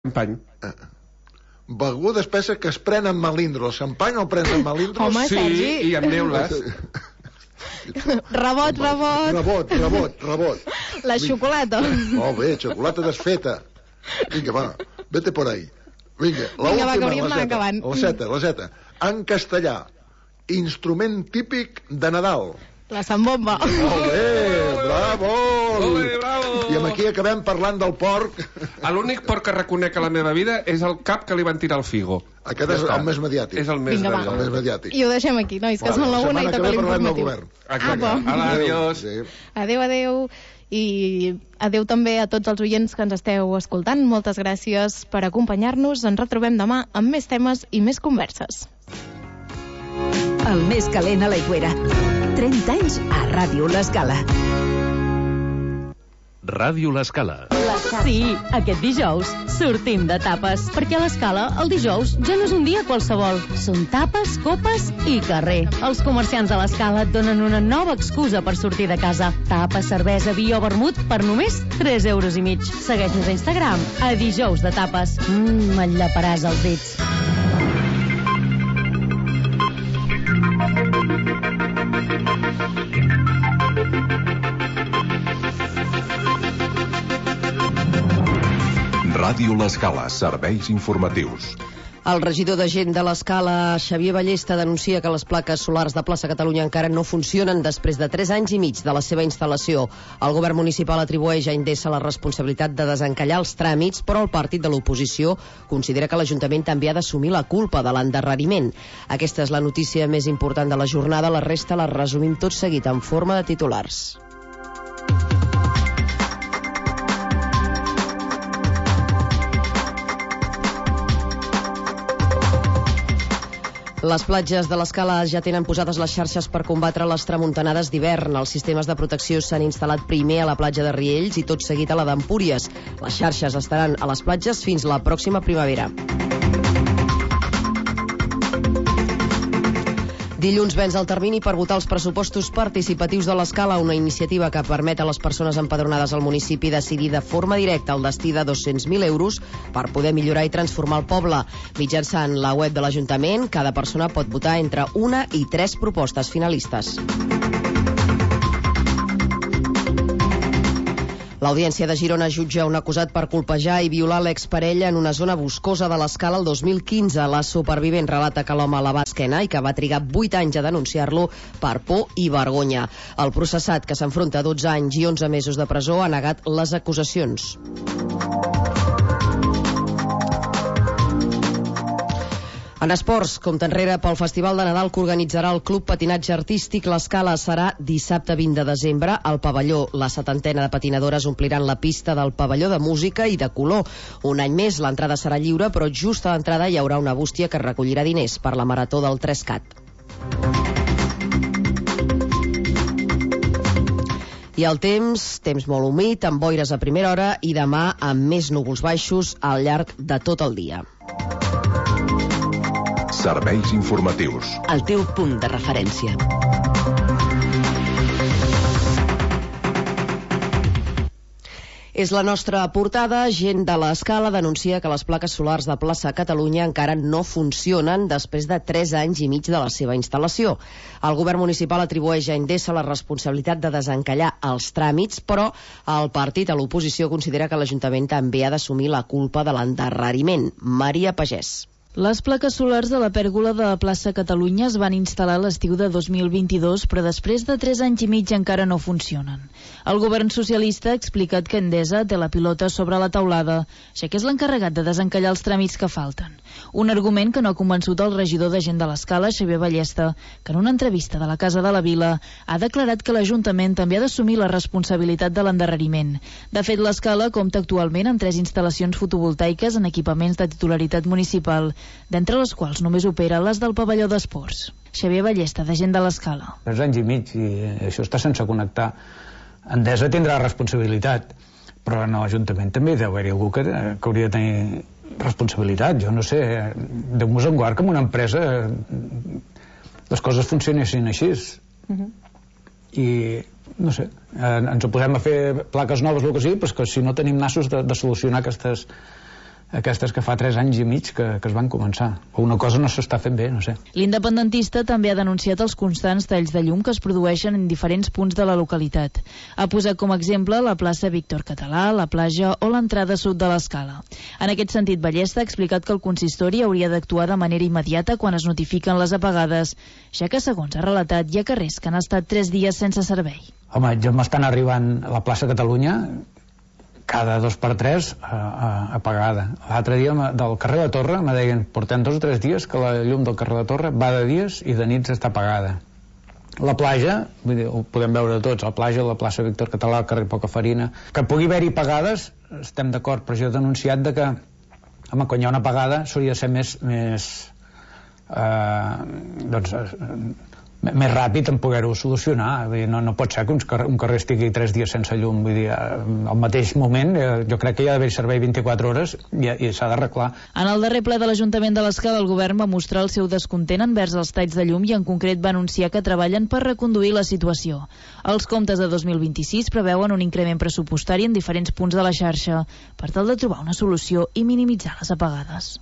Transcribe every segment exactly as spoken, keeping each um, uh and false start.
Xampany. Beguda espessa que es pren amb melindros. Xampany o prens amb melindros? Home, Sí, Sergi. i amb neules. Rebot, rebot. Rebot, rebot, rebot. La xocolata. Molt bé, xocolata desfeta. Vinga, va, vete por ahí. Vinga, la Vinga, va, que última, hauríem la d'anar zeta. acabant. La zeta, la zeta. En castellà, instrument típic de Nadal. La sambomba. Molt bé, bravo. Ole, bravo. I amb aquí acabem parlant del porc. L'únic porc que reconec a la meva vida és el cap que li van tirar al Figo. Aquest és el més mediàtic. És el més, Vinga, va. El més mediàtic. I ho deixem aquí, nois, que Vale, són la la una i setmana que toca ve parlem del l'informatiu. govern. Exacte. Apa. Hola, adiós. Sí. Adéu, adéu. I adéu també a tots els oients que ens esteu escoltant. Moltes gràcies per acompanyar-nos. Ens retrobem demà amb més temes i més converses. El més calent a l'Aigüera. trenta anys a Ràdio L'Escala. Ràdio L'Escala. Sí, aquest dijous sortim de tapes, perquè a l'Escala el dijous ja no és un dia qualsevol. Són tapes, copes i carrer. Els comerciants de l'Escala et donen una nova excusa per sortir de casa. Tapes, cervesa, vi o vermut per només tres euros i mig. Segueix-nos a Instagram, a dijous de tapes. Mmm, m'enllaparàs els dits. Ràdio L'Escala, serveis informatius. El regidor de Gent de l'Escala, Xavier Ballesta, denuncia que les plaques solars de Plaça Catalunya encara no funcionen després de tres anys i mig de la seva instal·lació. El govern municipal atribueix a Endesa la responsabilitat de desencallar els tràmits, però el partit de l'oposició considera que l'Ajuntament també ha d'assumir la culpa de l'endarreriment. Aquesta és la notícia més important de la jornada, la resta la resumim tot seguit en forma de titulars. Les platges de l'Escala ja tenen posades les xarxes per combatre les tramuntanades d'hivern. Els sistemes de protecció s'han instal·lat primer a la platja de Riells i tot seguit a la d'Empúries. Les xarxes estaran a les platges fins la pròxima primavera. Dilluns vens el termini per votar els pressupostos participatius de l'Escala, una iniciativa que permet a les persones empadronades al municipi decidir de forma directa el destí de dos-cents mil euros per poder millorar i transformar el poble. Mitjançant la web de l'Ajuntament, cada persona pot votar entre una i tres propostes finalistes. L'Audiència de Girona jutja un acusat per colpejar i violar l'exparella en una zona boscosa de l'Escala el dos mil quinze. La supervivent relata que l'home la va esquena i que va trigar vuit anys a denunciar-lo per por i vergonya. El processat, que s'enfronta a dotze anys i onze mesos de presó, ha negat les acusacions. En esports, compte enrere pel Festival de Nadal que organitzarà el Club Patinatge Artístic. L'Escala serà dissabte vint de desembre al pavelló. La setantena de patinadores ompliran la pista del pavelló de música i de color. Un any més, l'entrada serà lliure, però just a l'entrada hi haurà una bústia que recollirà diners per la marató del tres cat. I el temps, temps molt humit, amb boires a primera hora i demà amb més núvols baixos al llarg de tot el dia. Serveis informatius. El teu punt de referència. És la nostra portada. Gent de l'Escala denuncia que les plaques solars de Plaça Catalunya encara no funcionen després de tres anys i mig de la seva instal·lació. El govern municipal atribueix a Endesa la responsabilitat de desencallar els tràmits, però el partit a l'oposició considera que l'Ajuntament també ha d'assumir la culpa de l'endarreriment. Maria Pagès. Les plaques solars de la pèrgola de la plaça Catalunya es van instal·lar a l'estiu de dos mil vint-i-dos, però després de tres anys i mig encara no funcionen. El govern socialista ha explicat que Endesa té la pilota sobre la taulada, ja que és l'encarregat de desencallar els tràmits que falten. Un argument que no ha convençut el regidor de Gent de l'Escala, Xavier Ballesta, que en una entrevista de la Casa de la Vila ha declarat que l'Ajuntament també ha d'assumir la responsabilitat de l'endarreriment. De fet, l'Escala compta actualment amb tres instal·lacions fotovoltaiques en equipaments de titularitat municipal, d'entre les quals només opera les del pavelló d'esports. Xavier Ballesta, de Gent de l'Escala. Tres anys i mig, i això està sense connectar. Endesa tindrà responsabilitat, però en l'Ajuntament també deu haver-hi algú que, que hauria de tenir responsabilitat. Jo no sé, Déu-nos en guard que en una empresa les coses funcionessin així. Uh-huh. I no sé, ens ho posem a fer plaques noves, el que sigui, però que si no tenim nassos de, de solucionar aquestes aquestes que fa tres anys i mig que, que es van començar. O una cosa no s'està fent bé, no sé. L'independentista també ha denunciat els constants talls de llum que es produeixen en diferents punts de la localitat. Ha posat com a exemple la plaça Víctor Català, la platja o l'entrada sud de l'Escala. En aquest sentit, Ballesta ha explicat que el consistori hauria d'actuar de manera immediata quan es notifiquen les apagades, ja que, segons ha relatat, hi ha carrers que han estat tres dies sense servei. Home, jo m'estan arribant a la plaça Catalunya cada dos per tres uh, uh, apagada. L'altre dia del carrer de Torre me deien, portem dos o tres dies que la llum del carrer de Torre va de dies i de nits està apagada. La platja, vull dir, ho podem veure tots, la platja, la plaça Víctor Català, el carrer Pocafarina, que pugui haver-hi apagades, estem d'acord, però jo he denunciat de que, home, quan hi ha una apagada s'hauria de ser més, més uh, doncs, uh, més ràpid en poder-ho solucionar. Vull dir, no, no pot ser que un carrer, un carrer estigui tres dies sense llum. Vull dir, al mateix moment eh, jo crec que hi ha d'haver servei vint-i-quatre hores i, i s'ha d'arreglar. En el darrer ple de l'Ajuntament de l'Escala, el govern va mostrar el seu descontent envers els talls de llum i en concret va anunciar que treballen per reconduir la situació. Els comptes de dos mil vint-i-sis preveuen un increment pressupostari en diferents punts de la xarxa per tal de trobar una solució i minimitzar les apagades.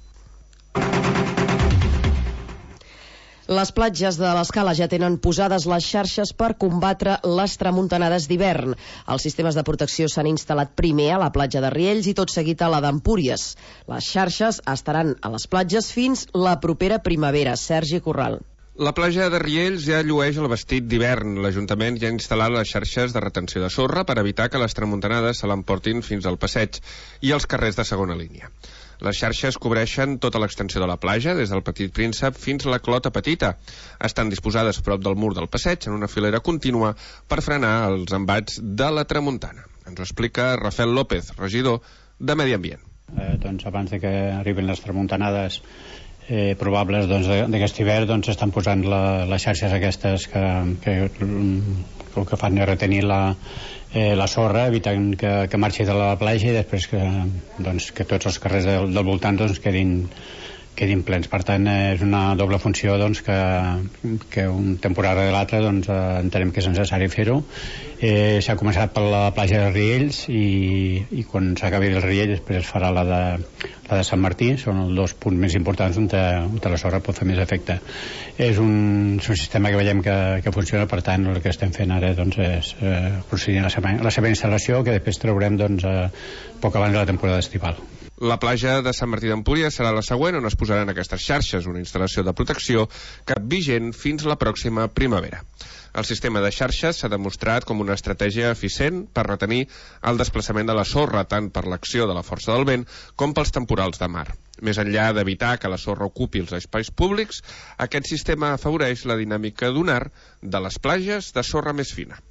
Les platges de l'Escala ja tenen posades les xarxes per combatre les tramuntanades d'hivern. Els sistemes de protecció s'han instal·lat primer a la platja de Riells i tot seguit a la d'Empúries. Les xarxes estaran a les platges fins la propera primavera. Sergi Corral. La platja de Riells ja llueix el vestit d'hivern. L'Ajuntament ja ha instal·lat les xarxes de retenció de sorra per evitar que les tramuntanades se l'emportin fins al passeig i als carrers de segona línia. Les xarxes cobreixen tota l'extensió de la platja, des del Petit Príncep fins a la Clota Petita. Estan disposades prop del mur del passeig en una filera contínua per frenar els embats de la tramuntana. Ens ho explica Rafael López, regidor de Medi Ambient. Eh, doncs abans de que arribin les tramuntanades eh, probables doncs, d'aquest hivern, doncs estan posant la, les xarxes aquestes que, que el que fan és retenir la Eh, la sorra, evitant que, que marxi de la platja i després que, doncs, que tots els carrers del, del voltant doncs, quedin, quedin plens. Per tant, eh, és una doble funció doncs, que, que un temporada de l'altre doncs, eh, entenem que és necessari fer-ho. Eh, s'ha començat per la platja de Riells i, i quan s'acabi el Riells després es farà la de, la de Sant Martí. Són els dos punts més importants on, te, on te la sorra pot fer més efecte. És un, és un sistema que veiem que, que funciona, per tant el que estem fent ara doncs, és eh, procedir a la seva, la seva instal·lació, que després traurem doncs, eh, poc abans de la temporada estival. La platja de Sant Martí d'Empúries serà la següent on es posaran aquestes xarxes, una instal·lació de protecció que vigent fins la pròxima primavera. El sistema de xarxes s'ha demostrat com una estratègia eficient per retenir el desplaçament de la sorra tant per l'acció de la força del vent com pels temporals de mar. Més enllà d'evitar que la sorra ocupi els espais públics, aquest sistema afavoreix la dinàmica dunar de les platges de sorra més fina.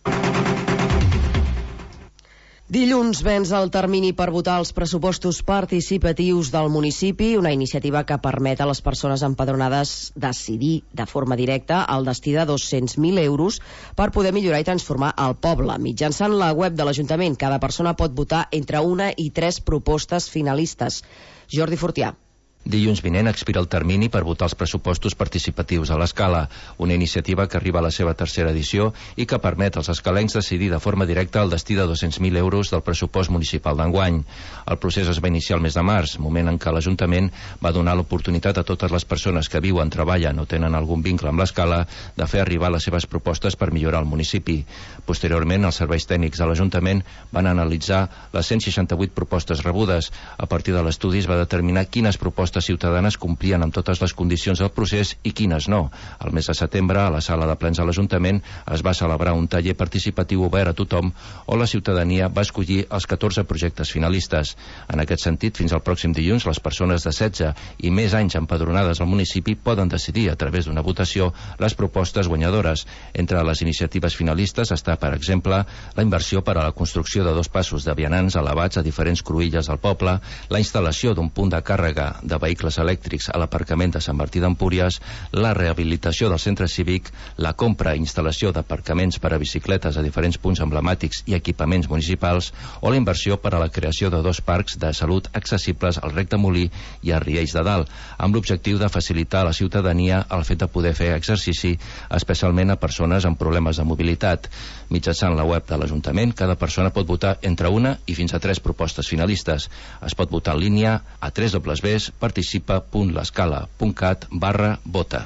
Dilluns vens el termini per votar els pressupostos participatius del municipi, una iniciativa que permet a les persones empadronades decidir de forma directa el destí de dos-cents mil euros per poder millorar i transformar el poble. Mitjançant la web de l'Ajuntament, cada persona pot votar entre una i tres propostes finalistes. Jordi Fortià. Dilluns vinent expira el termini per votar els pressupostos participatius a l'Escala, una iniciativa que arriba a la seva tercera edició i que permet als escalencs decidir de forma directa el destí de dos-cents mil euros del pressupost municipal d'enguany. El procés es va iniciar el mes de març, moment en què l'Ajuntament va donar l'oportunitat a totes les persones que viuen, treballen o tenen algun vincle amb l'Escala de fer arribar les seves propostes per millorar el municipi. Posteriorment, els serveis tècnics de l'Ajuntament van analitzar les cent seixanta-vuit propostes rebudes. A partir de l'estudi es va determinar quines propostes ciutadanes complien amb totes les condicions del procés i quines no. Al mes de setembre, a la sala de plens de l'Ajuntament, es va celebrar un taller participatiu obert a tothom on la ciutadania va escollir els catorze projectes finalistes. En aquest sentit, fins al pròxim dilluns, les persones de setze i més anys empadronades al municipi poden decidir a través d'una votació les propostes guanyadores. Entre les iniciatives finalistes està, per exemple, la inversió per a la construcció de dos passos de vianants elevats a diferents cruïlles del poble, la instal·lació d'un punt de càrrega de vehicles elèctrics a l'aparcament de Sant Martí d'Empúries, la rehabilitació del centre cívic, la compra i instal·lació d'aparcaments per a bicicletes a diferents punts emblemàtics i equipaments municipals, o la inversió per a la creació de dos parcs de salut accessibles al Rec de Molí i a Riells de Dalt, amb l'objectiu de facilitar a la ciutadania el fet de poder fer exercici, especialment a persones amb problemes de mobilitat. Mitjançant la web de l'Ajuntament, cada persona pot votar entre una i fins a tres propostes finalistes. Es pot votar en línia a w w w punt participa punt l'escala punt cat barra vota.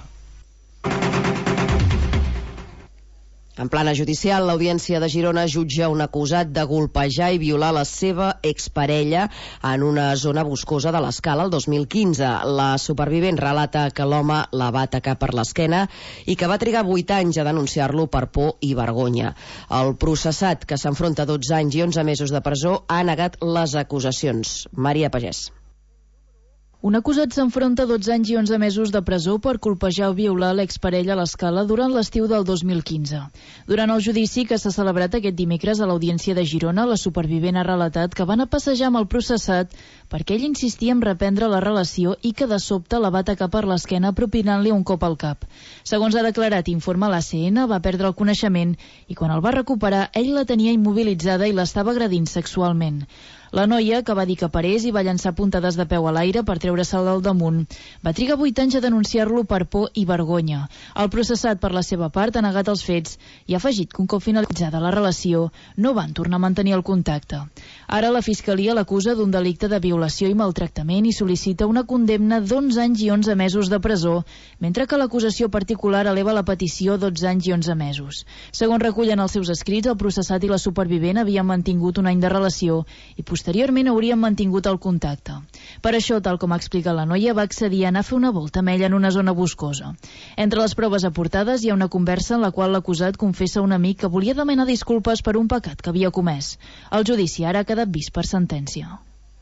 En plana judicial, l'Audiència de Girona jutja un acusat de golpejar i violar la seva exparella en una zona boscosa de l'Escala el dos mil quinze. La supervivent relata que l'home la va atacar per l'esquena i que va trigar vuit anys a denunciar-lo per por i vergonya. El processat, que s'enfronta a dotze anys i onze mesos de presó, ha negat les acusacions. Maria Pagès. Un acusat s'enfronta a dotze anys i onze mesos de presó per colpejar o violar l'exparella a l'Escala durant l'estiu del dos mil quinze. Durant el judici que s'ha celebrat aquest dimecres a l'Audiència de Girona, la supervivent ha relatat que van a passejar amb el processat perquè ell insistia en reprendre la relació i que de sobte la va atacar per l'esquena propinant-li un cop al cap. Segons ha declarat Informa l'A C N, va perdre el coneixement i quan el va recuperar ell la tenia immobilitzada i l'estava agredint sexualment. La noia, que va dir que parés i va llançar puntades de peu a l'aire per treure-se'l del damunt, va trigar vuit anys a denunciar-lo per por i vergonya. El processat, per la seva part, ha negat els fets i ha afegit que un cop finalitzada la relació no van tornar a mantenir el contacte. Ara la Fiscalia l'acusa d'un delicte de violació i maltractament i sol·licita una condemna d'onze anys i onze mesos de presó, mentre que l'acusació particular eleva la petició dotze anys i onze mesos. Segons recullen els seus escrits, el processat i la supervivent havien mantingut un any de relació i posteriorment haurien mantingut el contacte. Per això, tal com ha explicat la noia, va accedir a anar a fer una volta amb ella en una zona boscosa. Entre les proves aportades hi ha una conversa en la qual l'acusat confessa a un amic que volia demanar disculpes per un pecat que havia comès. El judici ara ha quedat vist per sentència.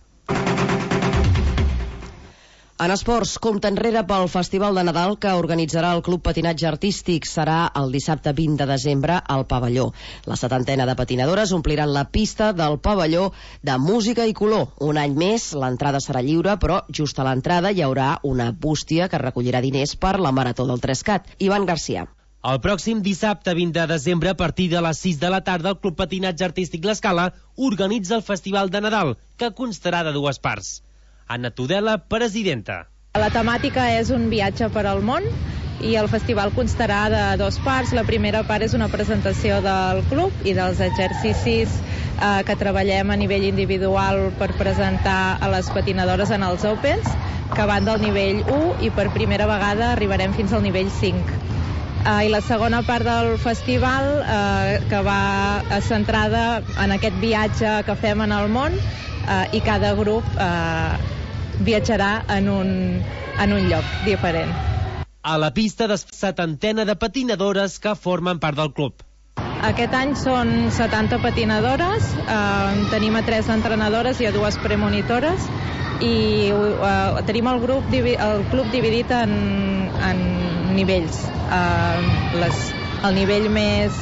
En esports, compte enrere pel Festival de Nadal que organitzarà el Club Patinatge Artístic. Serà el dissabte vint de desembre al pavelló. La setantena de patinadores ompliran la pista del pavelló de música i color. Un any més, l'entrada serà lliure, però just a l'entrada hi haurà una bústia que recollirà diners per la Marató del Trescat. Ivan Garcia. El pròxim dissabte vint de desembre, a partir de les sis de la tarda, el Club Patinatge Artístic L'Escala organitza el Festival de Nadal, que constarà de dues parts. Anna Tudela, presidenta. La temàtica és un viatge per al món i el festival constarà de dues parts. La primera part és una presentació del club i dels exercicis eh, que treballem a nivell individual per presentar a les patinadores en els Opens, que van del nivell u i per primera vegada arribarem fins al nivell cinc. Uh, I la segona part del festival, uh, que va centrada en aquest viatge que fem en el món, uh, i cada grup uh, viatjarà en un, en un lloc diferent. A la pista de setantena de patinadores que formen part del club. Aquest any són setanta patinadores, uh, tenim a tres entrenadores i a dues premonitores, i uh, tenim el, grup, el club dividit en, en nivells. Uh, les, el nivell més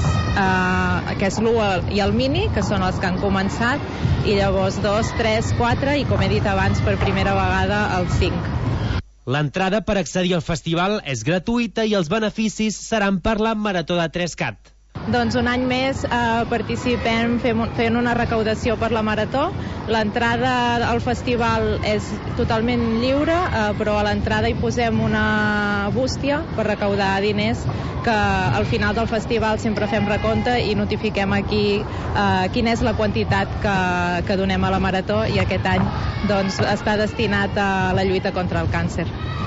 uh, que és l'u i el mini, que són els que han començat, i llavors dos, tres, quatre i, com he dit abans, per primera vegada el cinc. L'entrada per accedir al festival és gratuïta i els beneficis seran per la Marató de Trescat. Doncs un any més eh, participem fem, fent una recaudació per la Marató. L'entrada al festival és totalment lliure, eh, però a l'entrada hi posem una bústia per recaudar diners, que al final del festival sempre fem recompte i notifiquem aquí eh, quina és la quantitat que, que donem a la Marató, i aquest any doncs, està destinat a la lluita contra el càncer.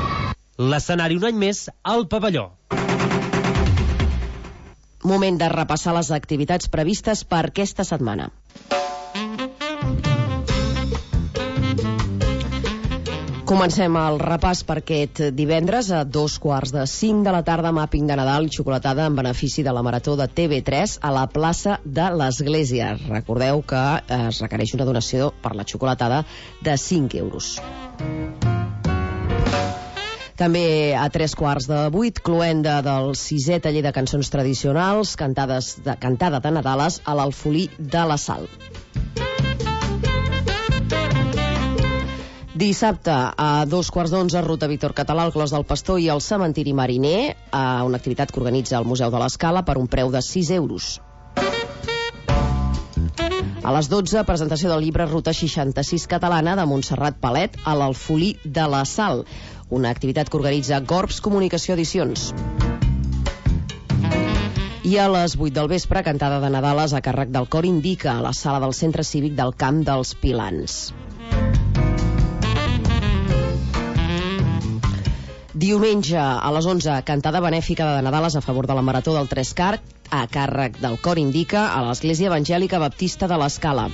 L'escenari un any més al pavelló. Moment de repassar les activitats previstes per aquesta setmana. Comencem el repàs per aquest divendres a dos quarts de cinc de la tarda, màping de Nadal i xocolatada en benefici de la Marató de T V tres a la plaça de l'Església. Recordeu que es requereix una donació per la xocolatada de cinc euros. També a tres quarts de vuit, cloenda del sisè taller de cançons tradicionals, cantades de, cantada de Nadales a l'Alfolí de la Sal. Dissabte, a dos quarts d'onze, ruta Víctor Català, al Clos del Pastor i al cementiri Mariner, a una activitat que organitza el Museu de l'Escala per un preu de sis euros. A les dotze, presentació del llibre Ruta seixanta-sis catalana de Montserrat Palet a l'Alfolí de la Sal, una activitat que organitza Gorbs Comunicació Edicions. I a les vuit del vespre, cantada de Nadales a càrrec del Cor Indica a la sala del Centre Cívic del Camp dels Pilans. Diumenge a les onze, cantada benèfica de Nadales a favor de la Marató del Trescar a càrrec del Cor Indica a l'Església Evangèlica Baptista de l'Escala.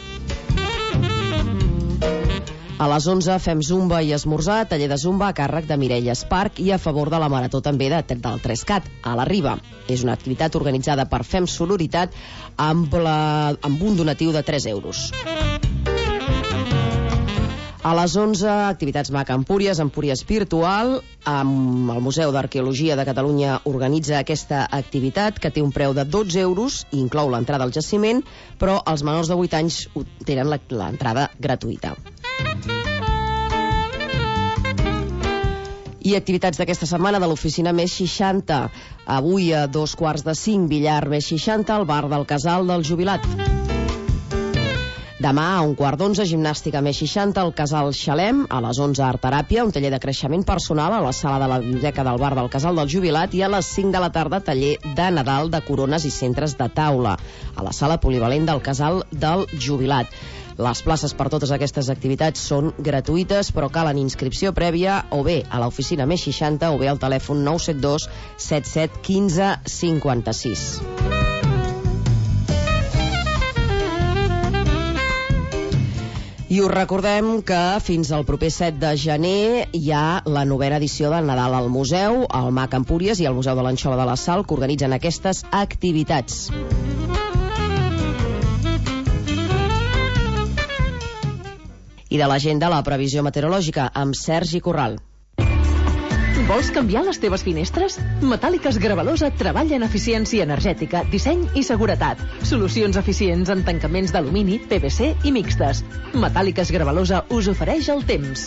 A les onze fem zumba i esmorzar, taller de zumba a càrrec de Mireia Esparc i a favor de la Marató també de, del Trescat, a la Riba. És una activitat organitzada per Fem Sororitat amb, la, amb un donatiu de tres euros. A les onze, activitats MAC a Empúries, Empúries Virtual, amb el Museu d'Arqueologia de Catalunya organitza aquesta activitat que té un preu de dotze euros i inclou l'entrada al jaciment, però els menors de vuit anys tenen l'entrada gratuïta. I activitats d'aquesta setmana de l'oficina Més seixanta. Avui a dos quarts de cinc, billar Més seixanta al bar del Casal del Jubilat. Demà, a un quart d'onze, gimnàstica Més seixanta al Casal Xalem, a les onze, art teràpia, un taller de creixement personal a la sala de la biblioteca del bar del Casal del Jubilat, i a les cinc de la tarda, taller de Nadal de corones i centres de taula, a la sala polivalent del Casal del Jubilat. Les places per totes aquestes activitats són gratuïtes, però calen inscripció prèvia o bé a l'oficina Més seixanta o bé al telèfon nou set dos set set un cinc cinc sis. I us recordem que fins al proper set de gener hi ha la novena edició del Nadal al Museu, al MAC Empúries i al Museu de l'Anxova de la Sal, que organitzen aquestes activitats. I de l'agenda, la previsió meteorològica, amb Sergi Corral. Vols canviar les teves finestres? Metàl·liques Gravalosa treballa en eficiència energètica, disseny i seguretat. Solucions eficients en tancaments d'alumini, P V C i mixtes. Metàl·liques Gravalosa us ofereix el temps.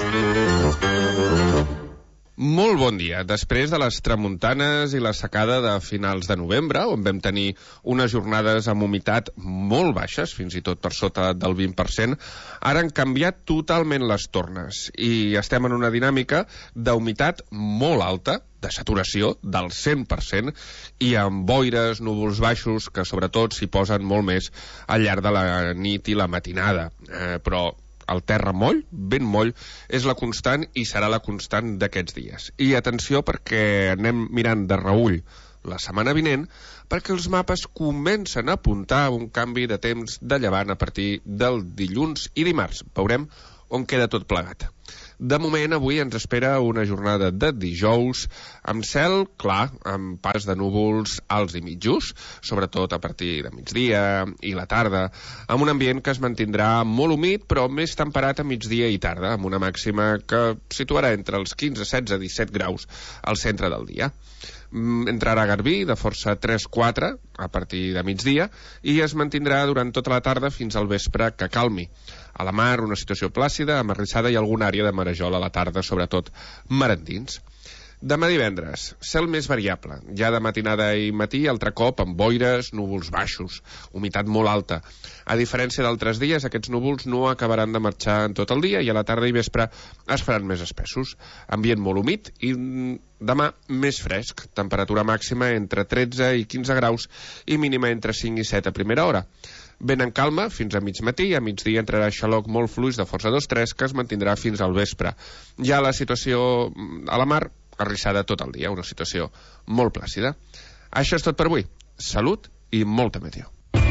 Molt bon dia. Després de les tramuntanes i la secada de finals de novembre, on vam tenir unes jornades amb humitat molt baixes, fins i tot per sota del vint per cent, ara han canviat totalment les tornes i estem en una dinàmica d'humitat molt alta, de saturació del cent per cent, i amb boires, núvols baixos, que sobretot s'hi posen molt més al llarg de la nit i la matinada. Eh, però el terra moll, ben moll, és la constant i serà la constant d'aquests dies. I atenció, perquè anem mirant de reüll la setmana vinent, perquè els mapes comencen a apuntar un canvi de temps de llevant a partir del dilluns i dimarts. Veurem on queda tot plegat. De moment, avui ens espera una jornada de dijous amb cel clar, amb pas de núvols alts i mitjos, sobretot a partir de migdia i la tarda, amb un ambient que es mantindrà molt humit, però més temperat a migdia i tarda, amb una màxima que situarà entre els quinze, setze, disset graus al centre del dia. Entrarà Garbí de força tres quatre a partir de migdia i es mantindrà durant tota la tarda fins al vespre que calmi. A la mar, una situació plàcida, amb arrissada i alguna àrea de marejol a la tarda, sobretot mar endins. Demà divendres, cel més variable. Ja de matinada i matí, altre cop amb boires, núvols baixos, humitat molt alta. A diferència d'altres dies, aquests núvols no acabaran de marxar en tot el dia i a la tarda i vespre es faran més espessos. Ambient molt humit i demà més fresc. Temperatura màxima entre tretze i quinze graus i mínima entre cinc i set a primera hora. Vent en calma fins a mig matí, a migdia entrarà xaloc molt fluix de força dos tres que es mantindrà fins al vespre. Ja la situació a la mar, arrissada tot el dia, una situació molt plàcida. Això és tot per avui. Salut i molta meteo.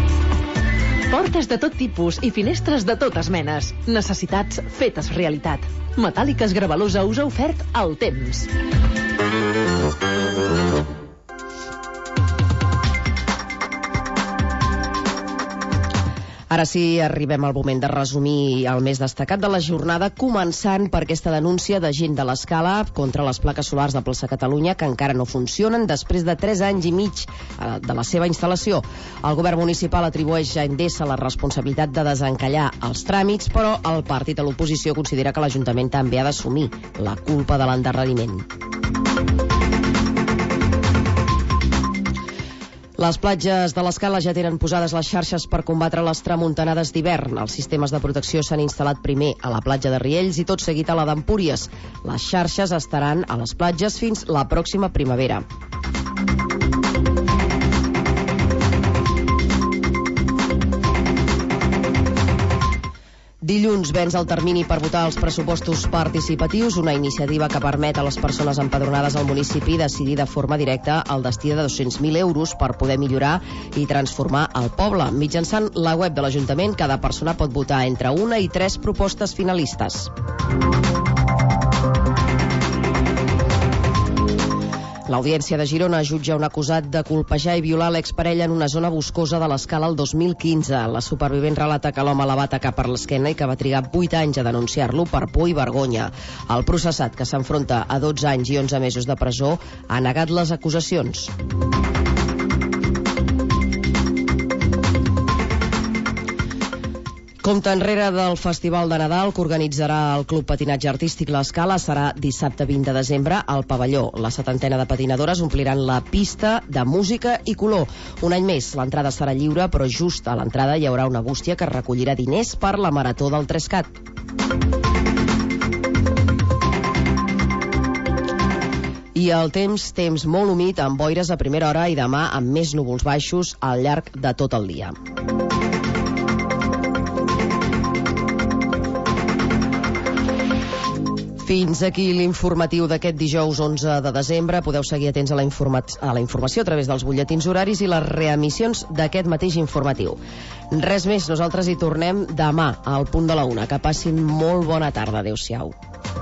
Portes de tot tipus i finestres de totes menes. Necessitats fetes realitat. Metàl·liques Gravalosa us ha ofert el temps. Ara sí, arribem al moment de resumir el més destacat de la jornada, començant per aquesta denúncia de gent de l'Escala contra les plaques solars de Plaça Catalunya que encara no funcionen després de tres anys i mig de la seva instal·lació. El govern municipal atribueix a Endesa la responsabilitat de desencallar els tràmits, però el partit de l'oposició considera que l'Ajuntament també ha d'assumir la culpa de l'endarreriment. Les platges de l'Escala ja tenen posades les xarxes per combatre les tramuntanades d'hivern. Els sistemes de protecció s'han instal·lat primer a la platja de Riells i tot seguit a la d'Empúries. Les xarxes estaran a les platges fins la pròxima primavera. Dilluns vens el termini per votar els pressupostos participatius, una iniciativa que permet a les persones empadronades al municipi decidir de forma directa el destí de dos-cents mil euros per poder millorar i transformar el poble. Mitjançant la web de l'Ajuntament, cada persona pot votar entre una i tres propostes finalistes. L'Audiència de Girona jutja un acusat de colpejar i violar l'exparella en una zona boscosa de l'Escala el dos mil quinze. La supervivent relata que l'home la va atacar per l'esquena i que va trigar vuit anys a denunciar-lo per por i vergonya. El processat, que s'enfronta a dotze anys i onze mesos de presó, ha negat les acusacions. Compte enrere del Festival de Nadal que organitzarà el Club Patinatge Artístic l'Escala serà dissabte vint de desembre al pavelló. La setantena de patinadores ompliran la pista de música i color. Un any més, l'entrada serà lliure, però just a l'entrada hi haurà una bústia que recollirà diners per la Marató del Trescat. I el temps, temps molt humit, amb boires a primera hora i demà amb més núvols baixos al llarg de tot el dia. Fins aquí l'informatiu d'aquest dijous onze de desembre. Podeu seguir atents a la, informa a la informació a través dels butlletins horaris i les reemissions d'aquest mateix informatiu. Res més, nosaltres hi tornem demà al punt de la una. Que passin molt bona tarda. Adéu-siau.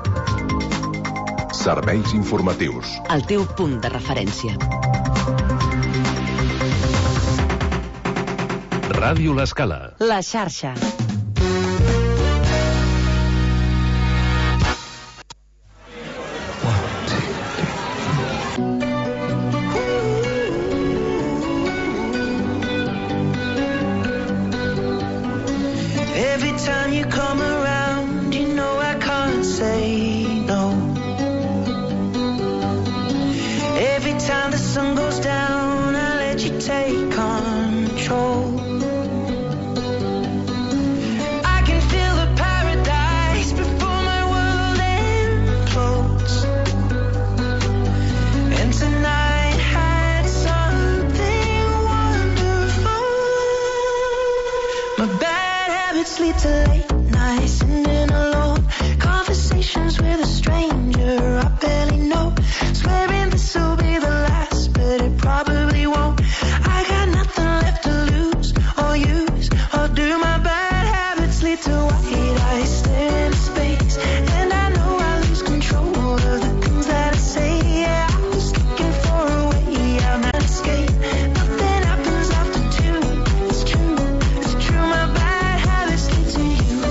Serveis informatius. El teu punt de referència. Ràdio l'Escala. La xarxa. Time you come around, you know I can't say no. Every time the sun goes down, I let you take control. I can feel the paradise before my world implodes. And tonight had something wonderful. My bad habits lead to late nights, sitting alone, conversations with a stranger I barely know, swearing this will be the last, but it probably won't. I got nothing left to lose or use or do. My bad habits lead to white eyes staring into space, and I know I lose control of the things that I say. Yeah, I was looking for a way out and escape. Nothing happens after two. It's true, it's true. My bad habits lead to you.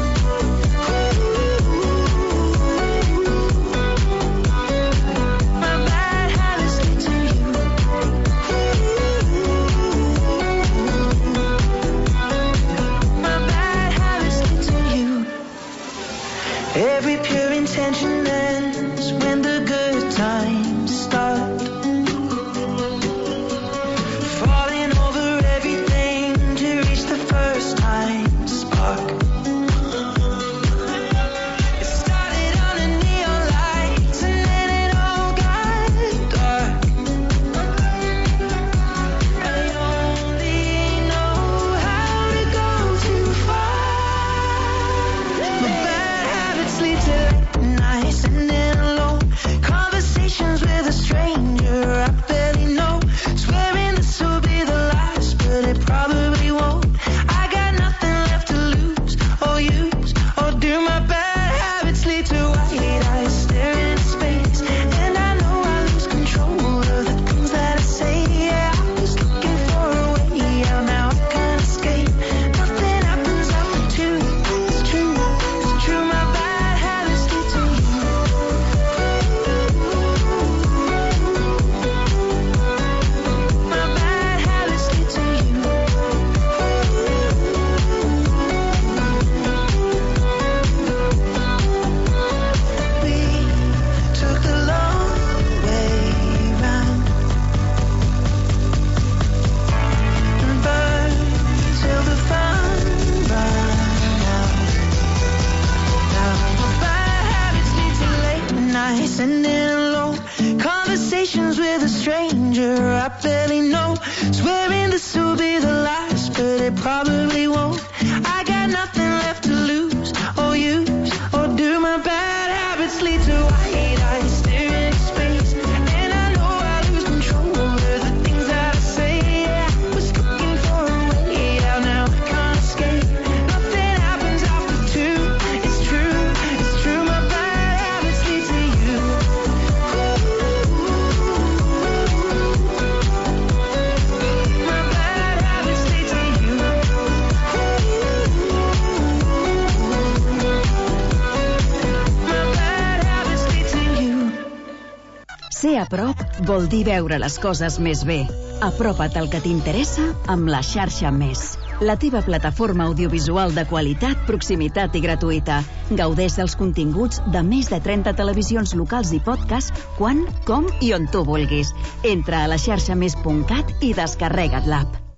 night, sending alone conversations with a stranger I barely know, swearing this will be the last, but it probably won't. I got nothing left to lose or use, or do my bad habits lead to white eyes staring at space, and I know I lose control of the things that I say. Yeah, I was looking for a way out, now I can't escape. Nothing happens after two, it's true, it's true, my bad habits lead to you. My bad habits lead to you. My bad habits lead to you. Ser a prop vol dir veure les coses més bé. Apropa't al que t'interessa amb la xarxa Més. La teva plataforma audiovisual de qualitat, proximitat i gratuïta. Gaudeix dels continguts de més de trenta televisions locals i podcast quan, com i on tu vulguis. Entra a la xarxa més punt cat i descarrega't l'app.